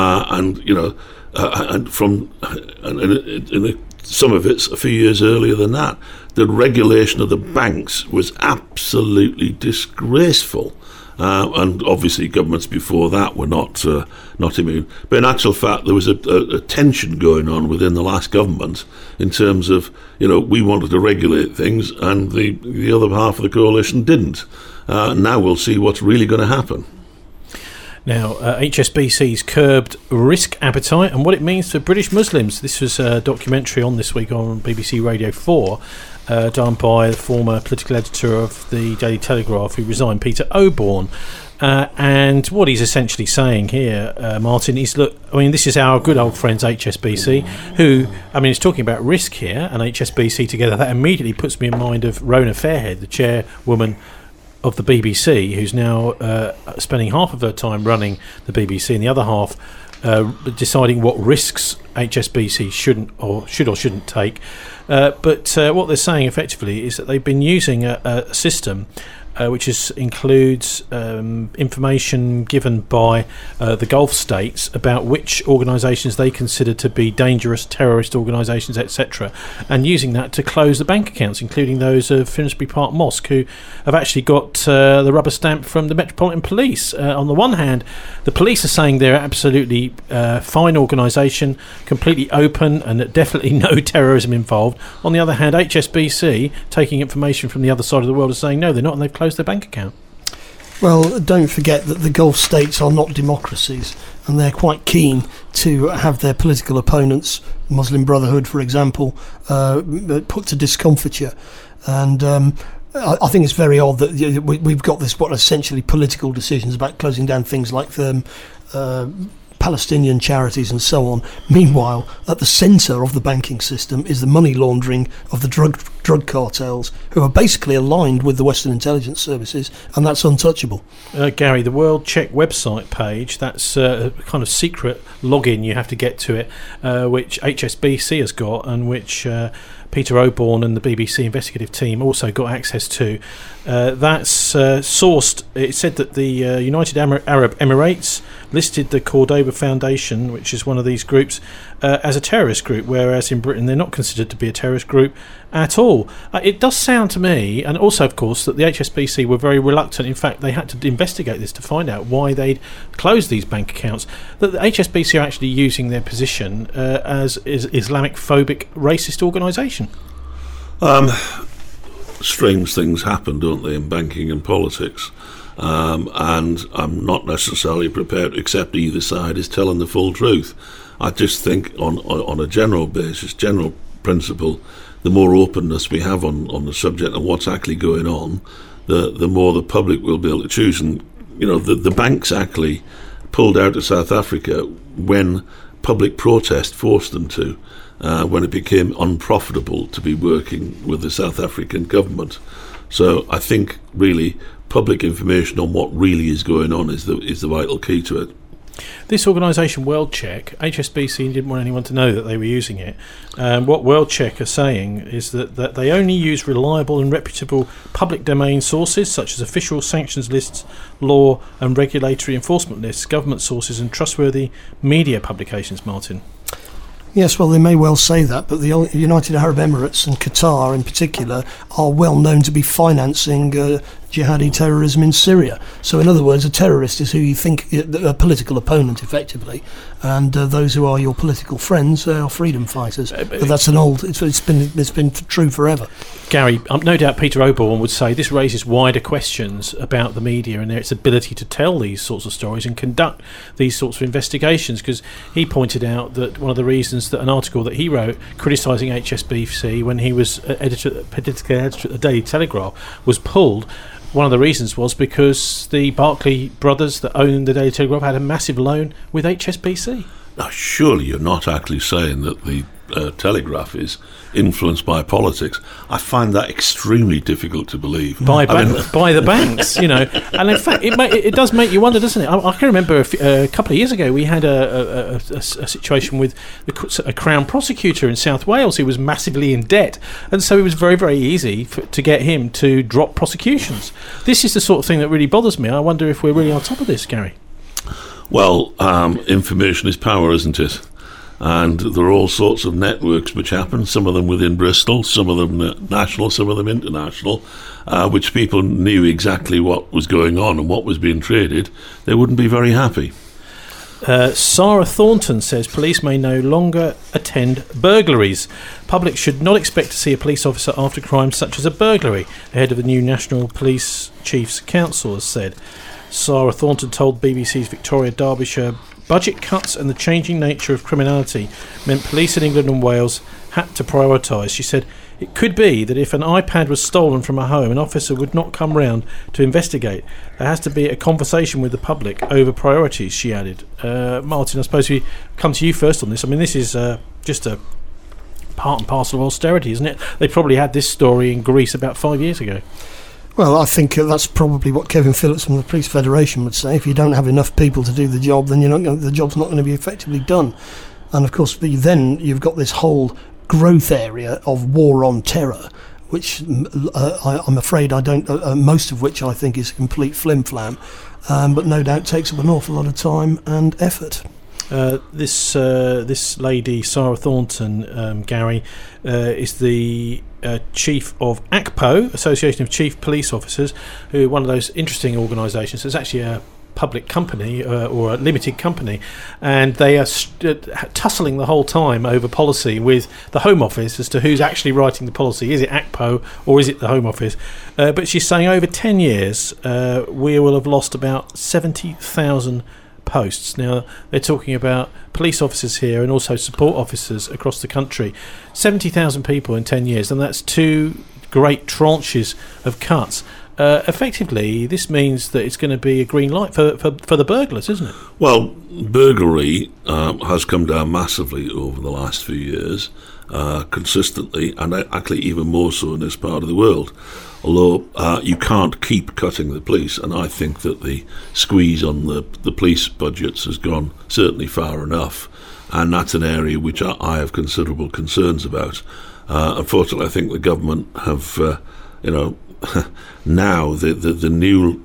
Some of it's a few years earlier than that. The regulation of the banks was absolutely disgraceful. And obviously governments before that were not immune. But in actual fact, there was a tension going on within the last government in terms of, we wanted to regulate things and the other half of the coalition didn't. Now we'll see what's really going to happen. Now, HSBC's curbed risk appetite and what it means for British Muslims. This was a documentary on this week on BBC Radio 4, done by the former political editor of the Daily Telegraph, who resigned, Peter Oborne. And what he's essentially saying here, Martin, is, look, I mean, this is our good old friends HSBC, who, I mean, he's talking about risk here, and HSBC together. That immediately puts me in mind of Rona Fairhead, the chairwoman of the BBC, who's now spending half of her time running the BBC and the other half deciding what risks HSBC should or shouldn't take. But what they're saying effectively is that they've been using a system which includes information given by the Gulf states about which organisations they consider to be dangerous terrorist organisations, etc., and using that to close the bank accounts, including those of Finsbury Park Mosque, who have actually got the rubber stamp from the Metropolitan Police. On the one hand, the police are saying they're absolutely fine organisation, completely open, and definitely no terrorism involved. On the other hand, HSBC, taking information from the other side of the world, is saying no, they're not, and they've closed their bank account. Well, don't forget that the Gulf states are not democracies, and they're quite keen to have their political opponents, Muslim Brotherhood, for example, put to discomfiture. And I think it's very odd that we've got this, what essentially political decisions about closing down things like the Palestinian charities and so on. Meanwhile, at the centre of the banking system is the money laundering of the drug cartels, who are basically aligned with the Western intelligence services, and that's untouchable. Gary, the World Check website page, that's a kind of secret login you have to get to it, which HSBC has got, and which Peter Oborne and the BBC investigative team also got access to. That's sourced. It said that the United Arab Emirates listed the Cordoba Foundation, which is one of these groups, as a terrorist group, whereas in Britain they're not considered to be a terrorist group at all. It does sound to me, and also of course that the HSBC were very reluctant. In fact, they had to investigate this to find out why they'd closed these bank accounts, that the HSBC are actually using their position as Islamic phobic racist organisation. Strange things happen, don't they, in banking and politics? And I'm not necessarily prepared to accept either side is telling the full truth. I just think on a general basis, general principle, the more openness we have on the subject of what's actually going on, the more the public will be able to choose. And, you know, the banks actually pulled out of South Africa when public protest forced them to, when it became unprofitable to be working with the South African government. So I think really public information on what really is going on is the vital key to it. This organisation, WorldCheck, HSBC didn't want anyone to know that they were using it. What WorldCheck are saying is that they only use reliable and reputable public domain sources such as official sanctions lists, law and regulatory enforcement lists, government sources and trustworthy media publications, Martin. Yes, well, they may well say that, but the United Arab Emirates and Qatar in particular are well known to be financing jihadi terrorism in Syria. So in other words, a terrorist is who you think, a political opponent effectively, and those who are your political friends are freedom fighters. But that's it's been true forever. Gary, no doubt Peter Oborne would say this raises wider questions about the media and its ability to tell these sorts of stories and conduct these sorts of investigations, because he pointed out that one of the reasons that an article that he wrote criticising HSBC when he was editor at the Daily Telegraph was pulled, one of the reasons was because the Barclay brothers that own the Daily Telegraph had a massive loan with HSBC. Now, surely you're not actually saying that the Telegraph is influenced by politics. I find that extremely difficult to believe. By the banks, you know. And in fact, it does make you wonder, doesn't it? I can remember a couple of years ago we had a situation with a Crown prosecutor in South Wales who was massively in debt, and so it was very, very easy to get him to drop prosecutions. This is the sort of thing that really bothers me. I wonder if we're really on top of this, Gary. Well, information is power, isn't it? And there are all sorts of networks which happen, some of them within Bristol, some of them national, some of them international, which people knew exactly what was going on and what was being traded. They wouldn't be very happy. Sarah Thornton says police may no longer attend burglaries. Public should not expect to see a police officer after crimes such as a burglary, the head of the new National Police Chiefs Council has said. Sarah Thornton told BBC's Victoria Derbyshire budget cuts and the changing nature of criminality meant police in England and Wales had to prioritise. She said, It could be that if an iPad was stolen from a home, an officer would not come round to investigate. There has to be a conversation with the public over priorities, she added. Martin, I suppose we come to you first on this. I mean, this is just a part and parcel of austerity, isn't it? They probably had this story in Greece about 5 years ago. Well, I think that's probably what Kevin Phillips from the Police Federation would say. If you don't have enough people to do the job, then the job's not going to be effectively done. And of course, then you've got this whole growth area of war on terror, which I'm afraid I don't. Most of which I think is a complete flim-flam, but no doubt takes up an awful lot of time and effort. This lady, Sarah Thornton, Gary, is the chief of ACPO, Association of Chief Police Officers, who are one of those interesting organisations. It's actually a public company or a limited company, and they are tussling the whole time over policy with the Home Office as to who's actually writing the policy. Is it ACPO or is it the Home Office? But she's saying over 10 years we will have lost about 70,000 posts. Now, they're talking about police officers here and also support officers across the country. 70,000 people in 10 years, and that's two great tranches of cuts. Effectively, this means that it's going to be a green light for the burglars, isn't it? Well, burglary has come down massively over the last few years, consistently, and actually even more so in this part of the world. Although you can't keep cutting the police, and I think that the squeeze on the police budgets has gone certainly far enough, and that's an area which I have considerable concerns about. Unfortunately, I think the government have, now the new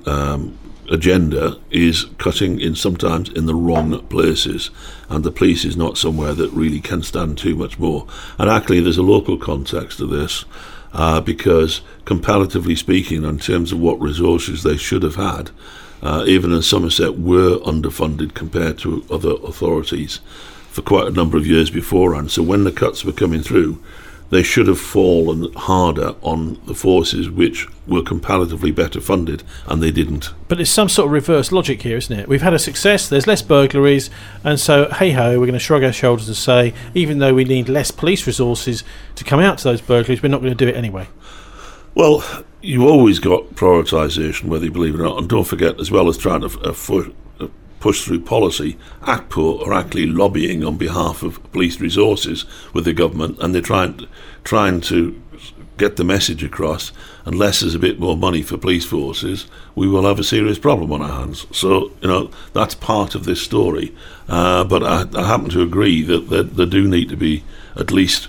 agenda is cutting sometimes in the wrong places, and the police is not somewhere that really can stand too much more. And actually, there's a local context to this. Because comparatively speaking, in terms of what resources they should have had, even in Somerset were underfunded compared to other authorities for quite a number of years beforehand. So when the cuts were coming through, they should have fallen harder on the forces which were comparatively better funded, and they didn't. But there's some sort of reverse logic here, isn't it? We've had a success, there's less burglaries, and so, hey-ho, we're going to shrug our shoulders and say, even though we need less police resources to come out to those burglaries, we're not going to do it anyway. Well, you've always got prioritisation, whether you believe it or not, and don't forget, as well as trying to push through policy, ACPO are actually lobbying on behalf of police resources with the government, and they're trying to get the message across. Unless there's a bit more money for police forces, we will have a serious problem on our hands. So, that's part of this story. But I happen to agree that there do need to be at least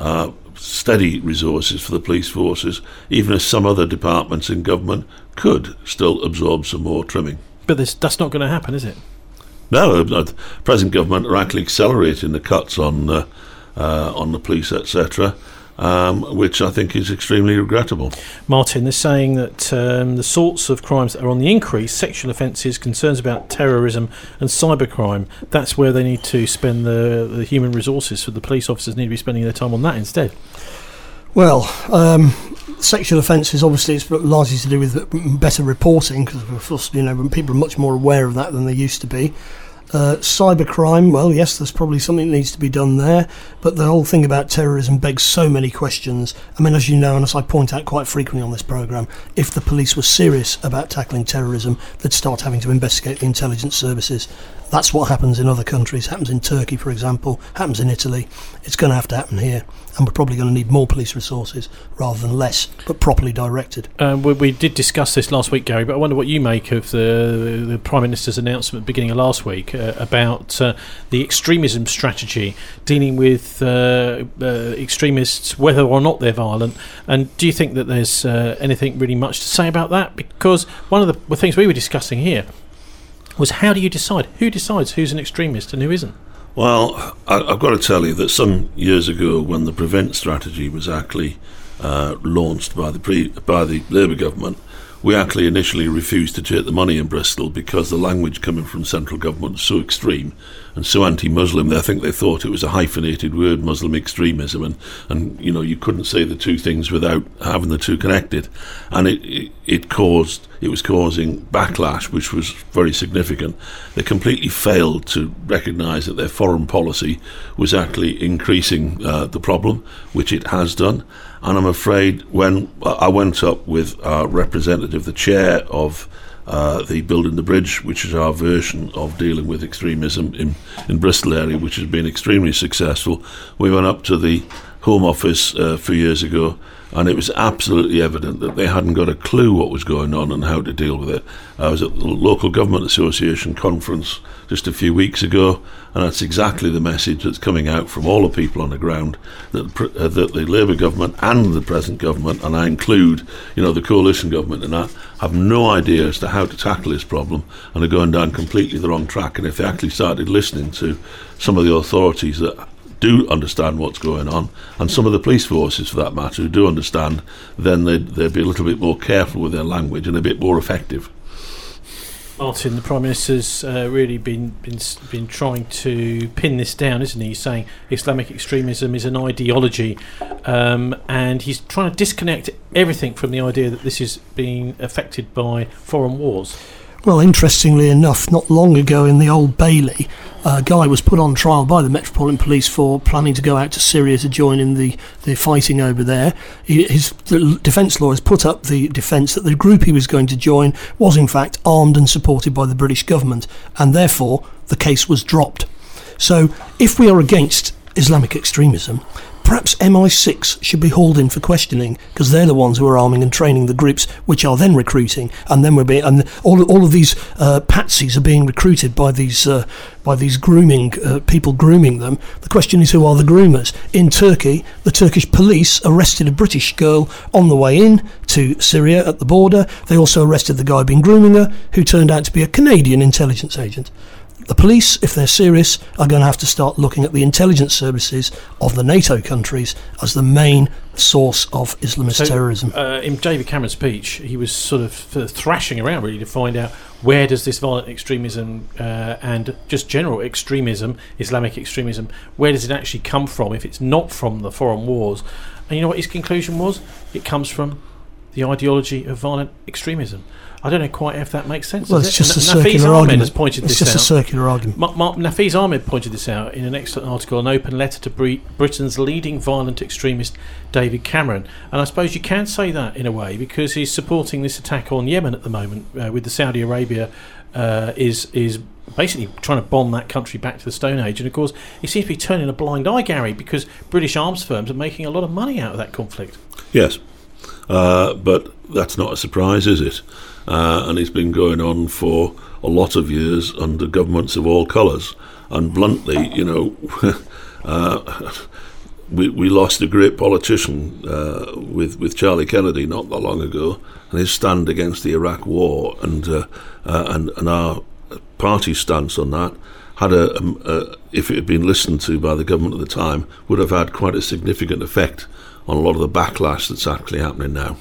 steady resources for the police forces, even as some other departments in government could still absorb some more trimming. But that's not going to happen, is it? No, the present government are actually accelerating the cuts on the police, etc., which I think is extremely regrettable. Martin, they're saying that the sorts of crimes that are on the increase, sexual offences, concerns about terrorism and cybercrime, that's where they need to spend the human resources. So the police officers need to be spending their time on that instead. Well, sexual offences, obviously, it's largely to do with better reporting, because of course, people are much more aware of that than they used to be. Cybercrime, well, yes, there's probably something that needs to be done there, but the whole thing about terrorism begs so many questions. I mean, as you know, and as I point out quite frequently on this programme, if the police were serious about tackling terrorism, they'd start having to investigate the intelligence services. That's what happens in other countries, happens in Turkey, for example, happens in Italy. It's going to have to happen here, and we're probably going to need more police resources rather than less, but properly directed. We did discuss this last week, Gary, but I wonder what you make of the Prime Minister's announcement at the beginning of last week about the extremism strategy, dealing with extremists, whether or not they're violent. And do you think that there's anything really much to say about that? Because one of the things we were discussing here was, how do you decide? Who decides who's an extremist and who isn't? Well, I've got to tell you that some years ago, when the Prevent strategy was actually launched by the Labour government, we actually initially refused to take the money in Bristol because the language coming from central government was so extreme, and so anti-Muslim. I think they thought it was a hyphenated word, Muslim extremism, and you couldn't say the two things without having the two connected, and it was causing backlash, which was very significant. They completely failed to recognise that their foreign policy was actually increasing the problem, which it has done. And I'm afraid when I went up with our representative, the chair of the Building the Bridge, which is our version of dealing with extremism in Bristol area, which has been extremely successful. We went up to the Home Office a few years ago, and it was absolutely evident that they hadn't got a clue what was going on and how to deal with it. I was at the Local Government Association conference just a few weeks ago, and that's exactly the message that's coming out from all the people on the ground, that the Labour government and the present government, and I include the coalition government in that, have no idea as to how to tackle this problem and are going down completely the wrong track. And if they actually started listening to some of the authorities that do understand what's going on, and some of the police forces for that matter who do understand, then they'd be a little bit more careful with their language and a bit more effective. Martin, the Prime Minister's really been trying to pin this down, isn't he? He's saying Islamic extremism is an ideology, and he's trying to disconnect everything from the idea that this is being affected by foreign wars. Well, interestingly enough, not long ago in the Old Bailey, a guy was put on trial by the Metropolitan Police for planning to go out to Syria to join in the fighting over there. The defence lawyers put up the defence that the group he was going to join was in fact armed and supported by the British government, and therefore the case was dropped. So if we are against Islamic extremism, perhaps MI6 should be hauled in for questioning, because they're the ones who are arming and training the groups, which are then recruiting, and then all of these patsies are being recruited by these grooming people grooming them. The question is, who are the groomers? In Turkey, the Turkish police arrested a British girl on the way in to Syria at the border. They also arrested the guy being grooming her, who turned out to be a Canadian intelligence agent. The police, if they're serious, are going to have to start looking at the intelligence services of the NATO countries as the main source of Islamist terrorism. In David Cameron's speech, he was sort of thrashing around really to find out where does this violent extremism and just general extremism, Islamic extremism, where does it actually come from if it's not from the foreign wars? And you know what his conclusion was? It comes from the ideology of violent extremism. I don't know quite if that makes sense. Well, it's just a circular argument. It's just a circular argument. Nafeez Ahmed pointed this out in an excellent article, an open letter to Britain's leading violent extremist, David Cameron. And I suppose you can say that in a way because he's supporting this attack on Yemen at the moment, with the Saudi Arabia is basically trying to bomb that country back to the Stone Age. And of course, he seems to be turning a blind eye, Gary, because British arms firms are making a lot of money out of that conflict. Yes, but that's not a surprise, is it? And it's been going on for a lot of years under governments of all colours. And bluntly, we lost a great politician with Charlie Kennedy not that long ago, and his stand against the Iraq War and our party's stance on that had if it had been listened to by the government at the time, would have had quite a significant effect on a lot of the backlash that's actually happening now.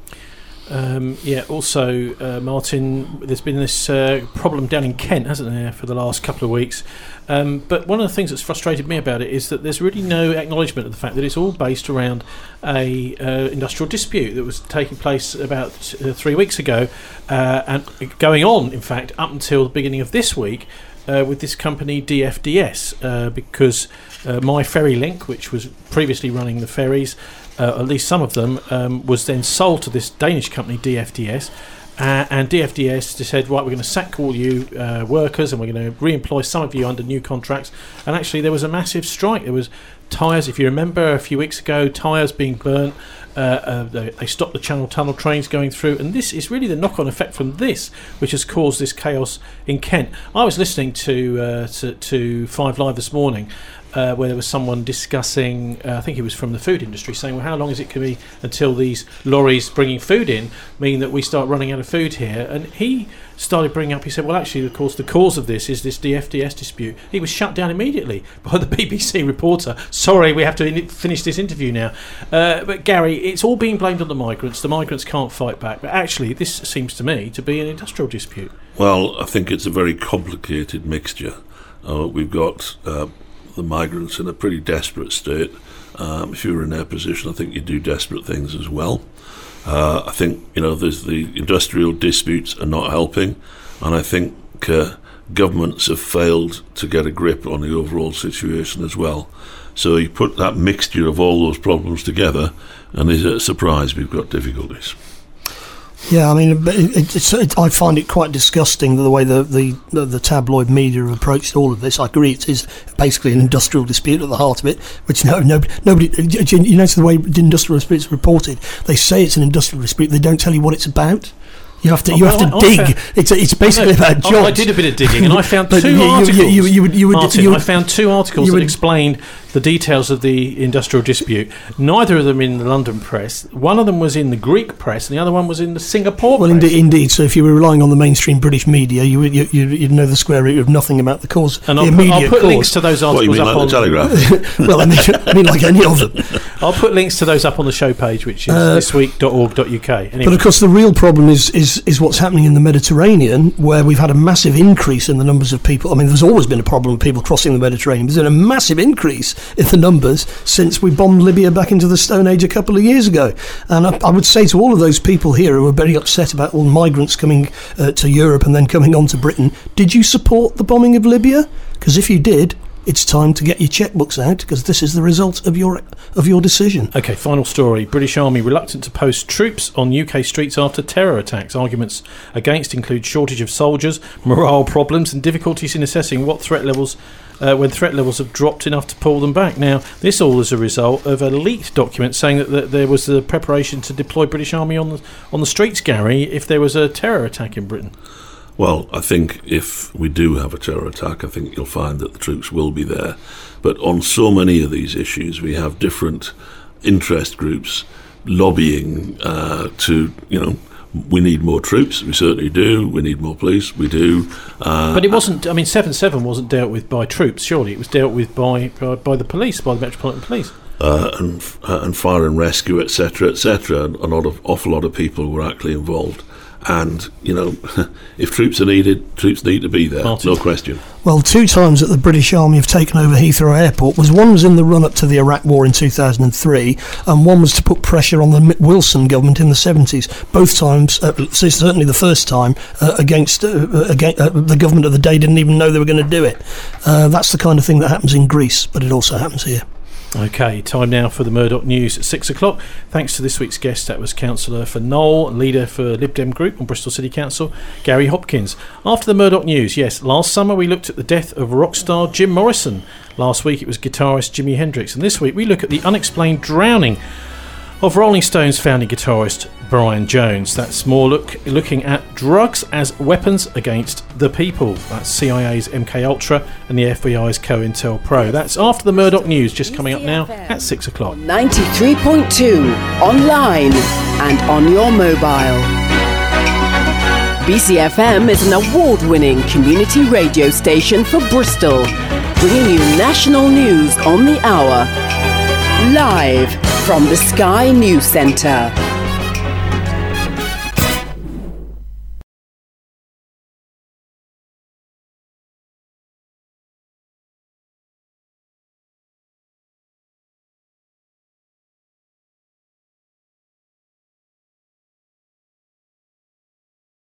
Also, Martin, there's been this problem down in Kent, hasn't there, for the last couple of weeks. But one of the things that's frustrated me about it is that there's really no acknowledgement of the fact that it's all based around a industrial dispute that was taking place about 3 weeks ago and going on, in fact, up until the beginning of this week with this company DFDS, because My Ferry Link, which was previously running the ferries, at least some of them, was then sold to this Danish company DFDS, and DFDS just said, right, we're going to sack all you workers and we're going to re-employ some of you under new contracts. And actually there was a massive strike. There was tyres, if you remember a few weeks ago, tyres being burnt. They stopped the Channel Tunnel trains going through, and this is really the knock-on effect from this which has caused this chaos in Kent. I was listening to 5 Live this morning, where there was someone discussing, I think it was from the food industry, saying, well, how long is it going to be until these lorries bringing food in mean that we start running out of food here? And he started bringing up, he said, well, actually, of course, the cause of this is this DFDS dispute. He was shut down immediately by the BBC reporter. Sorry, we have to finish this interview now. But Gary, it's all being blamed on the migrants. The migrants can't fight back. But actually, this seems to me to be an industrial dispute. Well, I think it's a very complicated mixture. We've got the migrants in a pretty desperate state. If you were in their position, I think you'd do desperate things as well. I think, there's the industrial disputes are not helping, and I think governments have failed to get a grip on the overall situation as well. So you put that mixture of all those problems together, and is it a surprise we've got difficulties? Yeah, I mean, I find it quite disgusting the way the tabloid media have approached all of this. I agree, it is basically an industrial dispute at the heart of it, which nobody. You notice the way the industrial dispute is reported. They say it's an industrial dispute. They don't tell you what it's about. You have to dig. It's basically about jobs. I did a bit of digging, and I found two articles. I found two articles that explained the details of the industrial dispute. Neither of them in the London press. One of them was in the Greek press, and the other one was in the Singapore press. Well, indeed. So if you were relying on the mainstream British media, you'd know the square root of nothing about the cause. And I'll put links to those articles up on the Telegraph. Well, I mean, like any of them. I'll put links to those up on the show page, which is thisweek.org.uk. Anyway. But of course, the real problem is what's happening in the Mediterranean, where we've had a massive increase in the numbers of people. I mean, there's always been a problem with people crossing the Mediterranean. There's been a massive increase in the numbers since we bombed Libya back into the Stone Age a couple of years ago. And I would say to all of those people here who are very upset about all migrants coming to Europe and then coming on to Britain, did you support the bombing of Libya? Because if you did, it's time to get your checkbooks out, because this is the result of your decision. OK, final story. British Army reluctant to post troops on UK streets after terror attacks. Arguments against include shortage of soldiers, morale problems and difficulties in assessing what threat levels when threat levels have dropped enough to pull them back. Now, this all is a result of a leaked document saying that there was a preparation to deploy British Army on the streets, Gary, if there was a terror attack in Britain. Well, I think if we do have a terror attack, I think you'll find that the troops will be there. But on so many of these issues, we have different interest groups lobbying we need more troops. We certainly do. We need more police. We do. But it wasn't. I mean, 7/7 wasn't dealt with by troops. Surely it was dealt with by the police, by the Metropolitan Police. And fire and rescue, etc., etc. An awful lot of people were actually involved. And, if troops are needed, troops need to be there, Martin. No question. Well, 2 times that the British Army have taken over Heathrow Airport, one was in the run-up to the Iraq War in 2003, and one was to put pressure on the Wilson government in the 70s. Both times, certainly the first time, against the government of the day didn't even know they were going to do it. That's the kind of thing that happens in Greece, but it also happens here. OK, time now for the Murdoch News at 6 o'clock. Thanks to this week's guest, that was Councillor for Knoll, leader for Lib Dem Group on Bristol City Council, Gary Hopkins. After the Murdoch News, yes, last summer we looked at the death of rock star Jim Morrison. Last week it was guitarist Jimi Hendrix. And this week we look at the unexplained drowning of Rolling Stones founding guitarist Brian Jones. That's more looking at drugs as weapons against the people. That's CIA's MKUltra and the FBI's COINTELPRO. That's after the Murdoch News, just coming up now at 6 o'clock. 93.2 online and on your mobile. BCFM is an award-winning community radio station for Bristol, bringing you national news on the hour. Live from the Sky News Centre.